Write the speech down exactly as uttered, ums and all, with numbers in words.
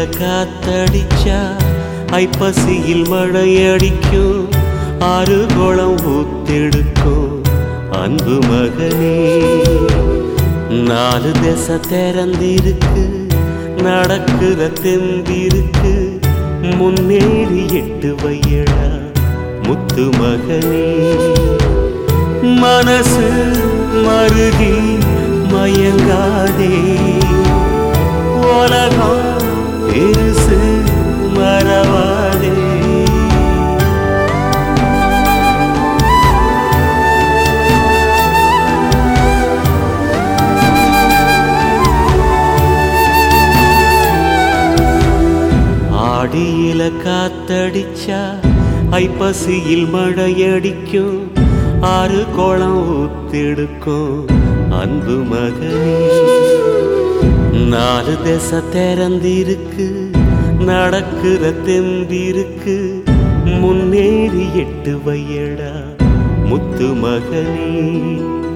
காத்தடிச்சா ஐப்பசியில் மழையடிக்கும், ஆறு குளம் ஊத்தெடுக்கும் அன்பு மகனே. நாலு திசை திறந்திருக்கு, நடக்குற தெம்பிருக்கு, முன்னேறி எட்டு வையடா முத்து மகனே. மனசு மருகி மயங்காதே, உலகம் பெருசு மறவாதே. ஆடியில காத்தடிச்சா ஐப்பசியில் மழையடிக்கும், ஆறு குளம் ஊத்தெடுக்கும் அன்பு மகனே. நாலு திசை திறந்திருக்கு, நடக்குற தெம்பிருக்கு, முன்னேறி எட்டு வையடா முத்து மகனே.